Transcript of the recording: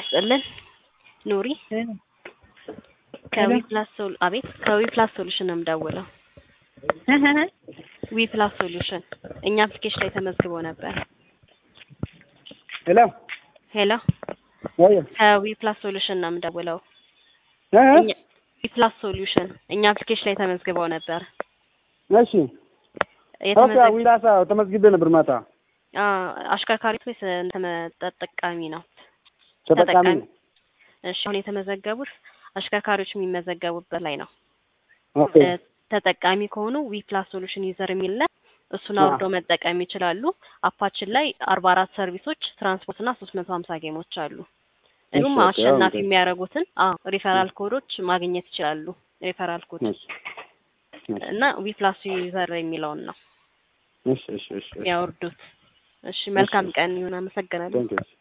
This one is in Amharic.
ይስጥልን ኑሪ ከዊፕላስ ሶሉሽን ነው የምደውለው። ዊፕላስ ሶሉሽን እኛ አፕሊኬሽን ላይ ተመዝግቦ ነበር። ሄሎ ከዊፕላስ ሶሉሽን ነው የምደውለው። ዊፕላስ ሶሉሽን እኛ አፕሊኬሽን ላይ ተመዝግቦ ነበር። እሺ ዊላሳ ተመዝግቤ ነበር ማታ። አሽከርካሪት ወይስ ተጠቃሚ ነው? ተጠቃሚ። እሺ አሁን የተመዘገቡት አሽከርካሪዎች የሚመዘገቡበት ላይ ነው። ኦኬ ተጠቃሚ ከሆኑ ዊፕላስ ሶሉሽን ዩዘር የሚል እሱን አውርደው መጠቀም ይችላሉ። አፓችን ላይ 44 ሰርቪሶች፣ ትራንስፖርት እና 350 ጌሞች አሉ። እንዲሁም አሸናፊ የሚያደርጉትን ሪፈራል ኮዶች ማግኘት ይችላሉ። ሪፈራል ኮድ እና ዊፕላስ ዩዘር የሚለውን ነው እሺ ያወርዱት። እሺ መልካም ቀን ይሁን። አመሰግናለሁ።